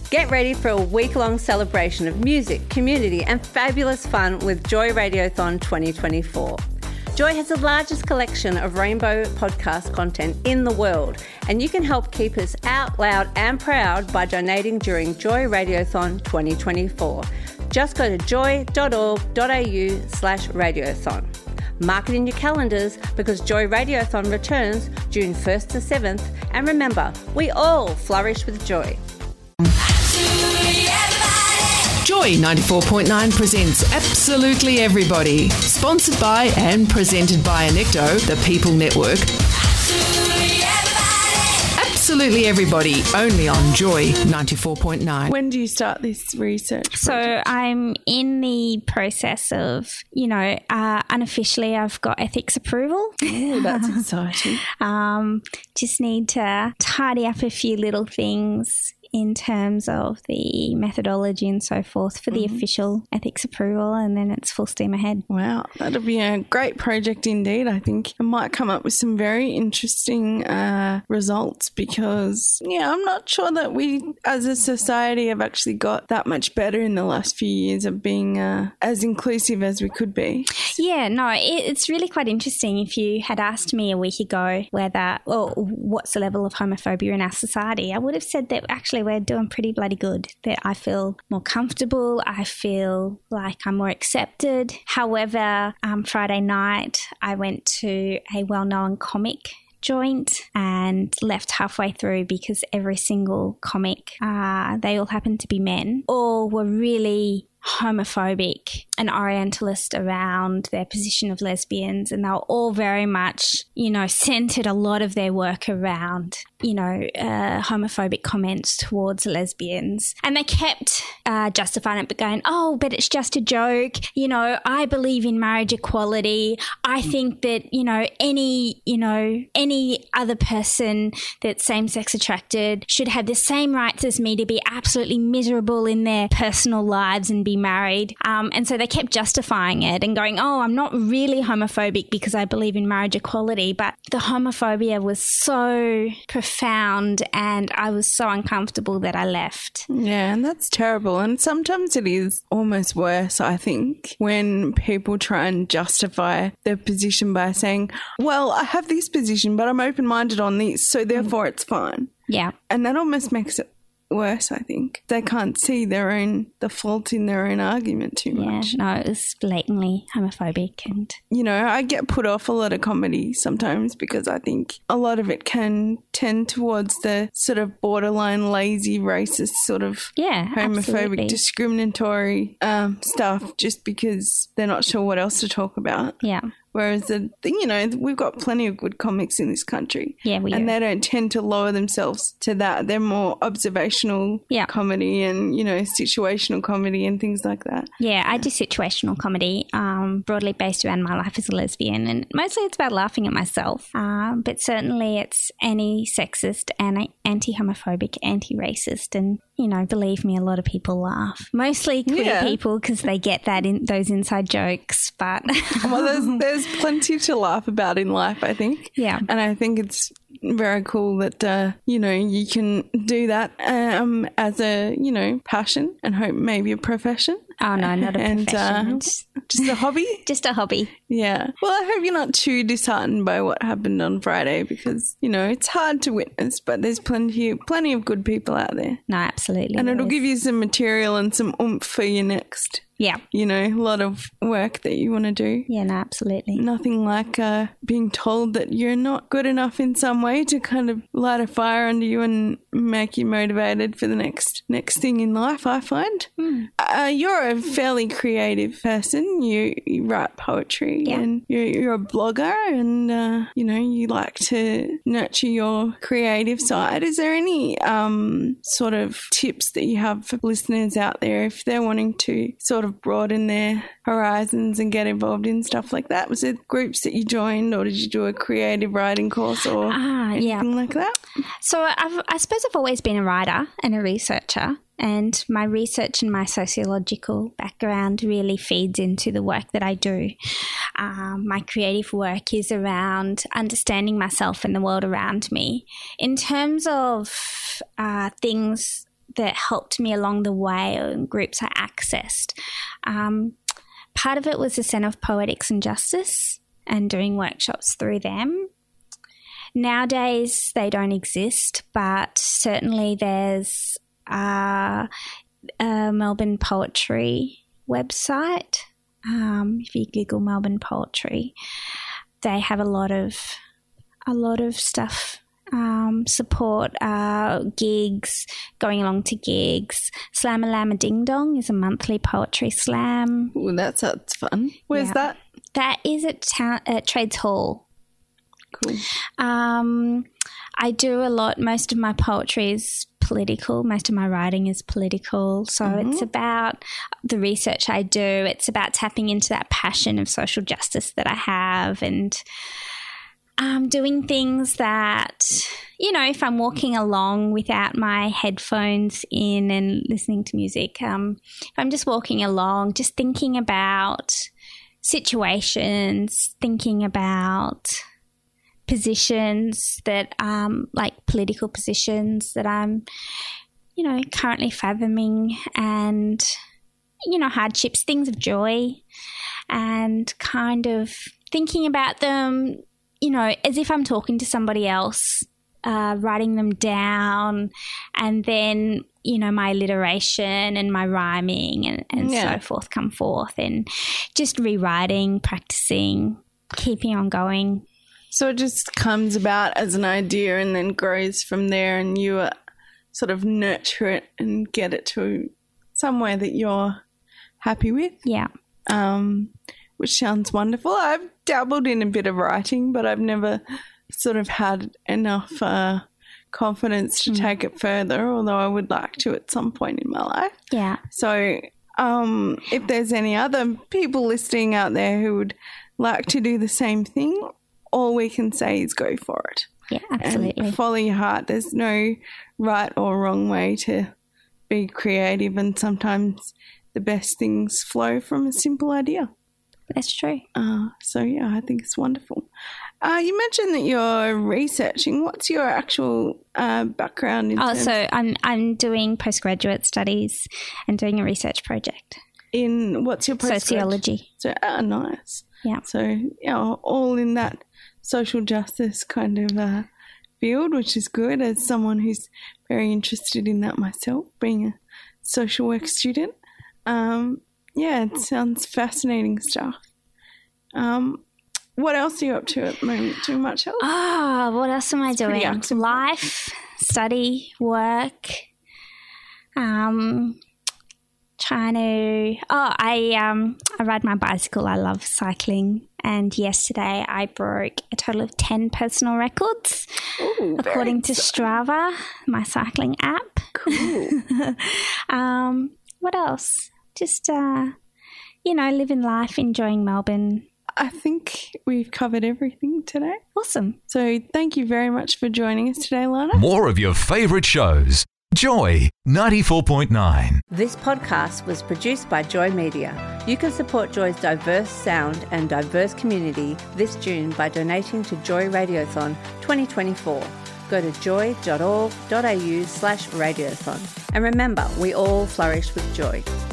Get ready for a week-long celebration of music, community and fabulous fun with Joy Radiothon 2024. Joy has the largest collection of rainbow podcast content in the world, and you can help keep us out loud and proud by donating during Joy Radiothon 2024. Just go to joy.org.au/radiothon. Mark it in your calendars because Joy Radiothon returns June 1st to 7th, and remember, we all flourish with joy. Joy 94.9 presents Absolutely Everybody. Sponsored by and presented by Anecto, the People Network. Absolutely Everybody, only on Joy 94.9. When do you start this research project? So I'm in the process of, unofficially I've got ethics approval. Oh, that's exciting. Just need to tidy up a few little things in terms of the methodology and so forth for the official ethics approval, and then it's full steam ahead. Wow, that'll be a great project indeed. I think it might come up with some very interesting results because, I'm not sure that we as a society have actually got that much better in the last few years of being as inclusive as we could be. Yeah, no, it's really quite interesting. If you had asked me a week ago what's the level of homophobia in our society, I would have said that actually we're doing pretty bloody good, that I feel more comfortable. I feel like I'm more accepted. However, Friday night I went to a well-known comic joint and left halfway through because every single comic, they all happened to be men, all were really homophobic and orientalist around their position of lesbians, and they were all very much, centered a lot of their work around, homophobic comments towards lesbians. And they kept justifying it, but going, oh, but it's just a joke. I believe in marriage equality. I think that, any other person that's same-sex attracted should have the same rights as me to be absolutely miserable in their personal lives and be married. And so they kept justifying it and going, oh, I'm not really homophobic because I believe in marriage equality. But the homophobia was so profound and I was so uncomfortable that I left. Yeah, and that's terrible. And sometimes it is almost worse, I think, when people try and justify their position by saying, well, I have this position, but I'm open-minded on this, so therefore it's fine. Yeah. And that almost makes it worse, I think. They can't see the fault in their own argument too much. Yeah, no, it was blatantly homophobic. And I get put off a lot of comedy sometimes because I think a lot of it can tend towards the sort of borderline lazy, racist sort of homophobic, absolutely. Discriminatory stuff just because they're not sure what else to talk about. Yeah. Whereas, we've got plenty of good comics in this country. Yeah, we do. And they don't tend to lower themselves to that. They're more observational comedy and, situational comedy and things like that. Yeah, I do situational comedy, broadly based around my life as a lesbian. And mostly it's about laughing at myself. But certainly it's anti-sexist, anti-homophobic, anti-racist. And, believe me, a lot of people laugh. Mostly queer people because they get those inside jokes. But well, there's plenty to laugh about in life, I think. Yeah. And I think it's very cool that, you can do that as a, passion and hope maybe a profession. Oh, no, not a profession. Just a hobby? Just a hobby. Yeah. Well, I hope you're not too disheartened by what happened on Friday because, it's hard to witness, but there's plenty of good people out there. No, absolutely. And it'll give you some material and some oomph for your next. Yeah. A lot of work that you want to do. Yeah, no, absolutely. Nothing like being told that you're not good enough in some way to kind of light a fire under you and make you motivated for the next thing in life, I find. You're a fairly creative person. You write poetry and you're a blogger and, you like to nurture your creative side. Is there any sort of tips that you have for listeners out there if they're wanting to sort of broaden their horizons and get involved in stuff like that? Was it groups that you joined or did you do a creative writing course or anything like that? So I suppose I've always been a writer and a researcher. And my research and my sociological background really feeds into the work that I do. My creative work is around understanding myself and the world around me. In terms of things that helped me along the way, and groups I accessed. Part of it was the Centre of Poetics and Justice and doing workshops through them. Nowadays they don't exist, but certainly there's a Melbourne Poetry website. If you Google Melbourne Poetry, they have a lot of stuff. Support gigs, going along to gigs. Slam-a-Lam-a Ding Dong is a monthly poetry slam. Ooh, that sounds fun. Where's that? That is at Trades Hall. Cool. I do a lot. Most of my poetry is political. Most of my writing is political. So it's about the research I do. It's about tapping into that passion of social justice that I have, and doing things that, you know, if I'm walking along without my headphones in and listening to music, if I'm just walking along, just thinking about situations, thinking about positions that, like political positions that I'm, you know, currently fathoming, and, you know, hardships, things of joy, and kind of thinking about them, you know, as if I'm talking to somebody else, writing them down, and then, you know, my alliteration and my rhyming and so forth come forth, and just rewriting, practicing, keeping on going. So it just comes about as an idea and then grows from there, and you sort of nurture it and get it to somewhere that you're happy with. Yeah. Which sounds wonderful. I've dabbled in a bit of writing, but I've never sort of had enough confidence to take it further, although I would like to at some point in my life. Yeah. So if there's any other people listening out there who would like to do the same thing, all we can say is go for it. Yeah, absolutely. And follow your heart. There's no right or wrong way to be creative, and sometimes the best things flow from a simple idea. That's true. So, yeah, I think it's wonderful. You mentioned that you're researching. What's your actual background in so I'm doing postgraduate studies and doing a research project. In what's your postgrad? Sociology. So, nice. Yeah. So, yeah, all in that social justice kind of field, which is good, as someone who's very interested in that myself, being a social work student. Yeah, it sounds fascinating stuff. What else are you up to at the moment? Doing much else? What else am I doing? Life, study, work. I ride my bicycle. I love cycling. And yesterday I broke a total of 10 personal records, according to Strava, my cycling app. Cool. What else? Just, living life, enjoying Melbourne. I think we've covered everything today. Awesome. So thank you very much for joining us today, Lana. More of your favourite shows. Joy 94.9. This podcast was produced by Joy Media. You can support Joy's diverse sound and diverse community this June by donating to Joy Radiothon 2024. Go to joy.org.au/radiothon. And remember, we all flourish with joy.